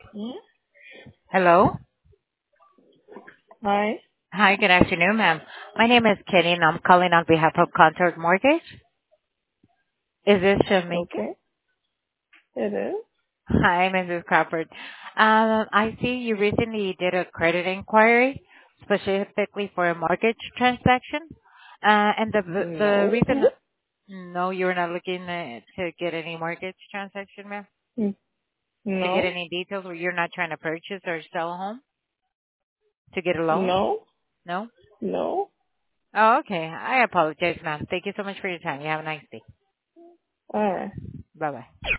Hmm? Hello. Hi. Hi, good afternoon, ma'am. My name is Kenny, and I'm calling on behalf of Contour Mortgage. Is this Shamika? Okay. It is. Hi, Mrs. Crawford. I see you recently did a credit inquiry specifically for a mortgage transaction. And the No. reason, no, you're not looking to get any mortgage transaction, ma'am? Mm, To get No. any details, or you're not trying to purchase or sell a home to get a loan? No. No? No. Oh, okay. I apologize, ma'am. Thank you so much for your time. You have a nice day. All right. Bye-bye.